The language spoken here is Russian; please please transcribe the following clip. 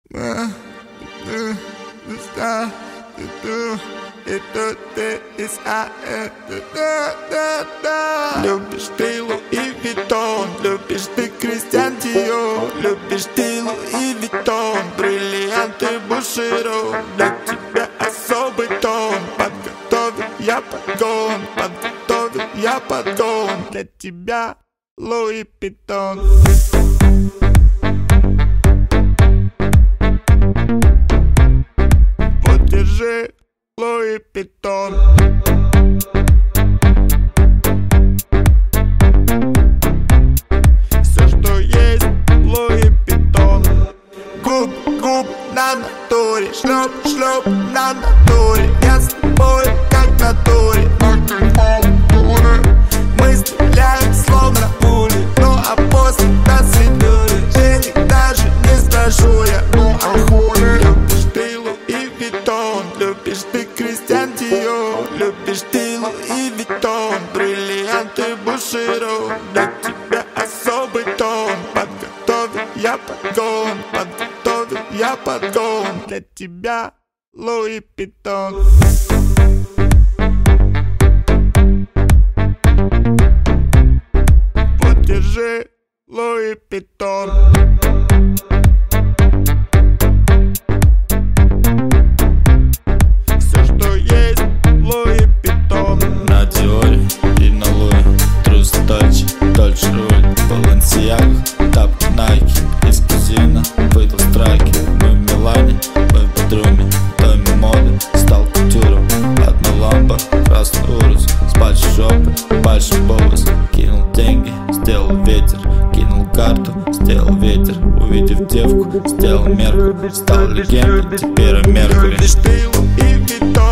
Любишь ты Луи Виттон, любишь ты Кристиан Диор, любишь ты Луи Виттон, бриллианты Буширо. Для тебя особый тон, подготовил я подгон, подготовил я подгон. Для тебя Луи Виттон. Вот держи Луи Виттон. Все, что есть, Луи Виттон. Губ на натуре, шлеп на натуре. Я с тобой как на туре. Мы стреляем словно пули. Ну а после до свидания. Денег даже не спрошу я. Ну а хули. Любишь ты Луи Виттон, любишь ты Кристиан Диор, любишь ты Луи Виттон, бриллианты Буширо. Для тебя особый тон, подготовил я подгон, подготовил я подгон. Для тебя Луи Виттон. Вот держи Луи Виттон. Все, что есть, Луи Виттон. На Диоре и на Луи, трус Дольче руль, Балансиага, тапки Найки, из кузина, выдал страйки. Мы в Милане, мы в Бодруме, в доме моды, стал кутюром. Одна ламба, красный урус, с большой жопой, большой бовос. Кинул деньги, сделал ветер, кинул карту, сделал ветер. Увидев девку, сделал мерку, стал легендой, теперь о Меркури. Любишь ты Луи Виттон.